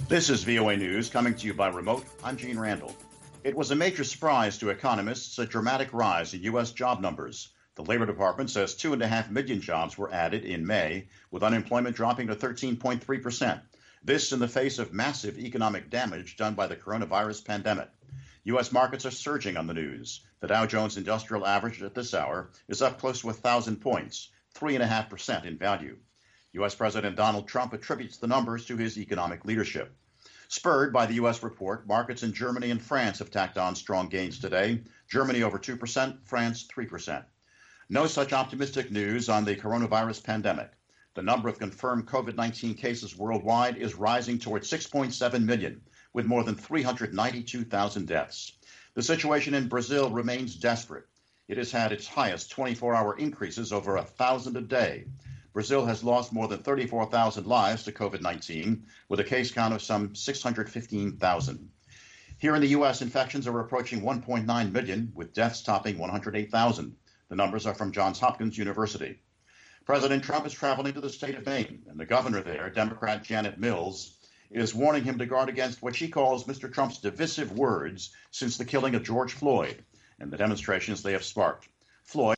This is VOA News coming to you by remote. I'm Gene Randall. It was a major surprise to economists, a dramatic rise in U.S. job numbers. The Labor Department says 2.5 million jobs were added in May, with unemployment dropping to 13.3%. This in the face of massive economic damage done by the coronavirus pandemic. U.S. markets are surging on the news. The Dow Jones Industrial Average at this hour is up close to 1,000 points, 3.5% in value. U.S. President Donald Trump attributes the numbers to his economic leadership. Spurred by the U.S. report, markets in Germany and France have tacked on strong gains today. Germany over 2%, France 3%. No such optimistic news on the coronavirus pandemic. The number of confirmed COVID-19 cases worldwide is rising towards 6.7 million, with more than 392,000 deaths. The situation in Brazil remains desperate. It has had its highest 24-hour increases over 1,000 a day. Brazil has lost more than 34,000 lives to COVID-19, with a case count of some 615,000. Here in the U.S., infections are approaching 1.9 million, with deaths topping 108,000. The numbers are from Johns Hopkins University. President Trump is traveling to the state of Maine, and the governor there, Democrat Janet Mills, is warning him to guard against what she calls Mr. Trump's divisive words since the killing of George Floyd and the demonstrations they have sparked. Floyd